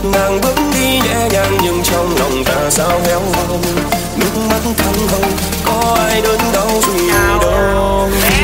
nàng bước đi nhẹ nhàng nhưng trong lòng ta sao héo hon, nước mắt thăng hồng có ai đớn đau gì đâu.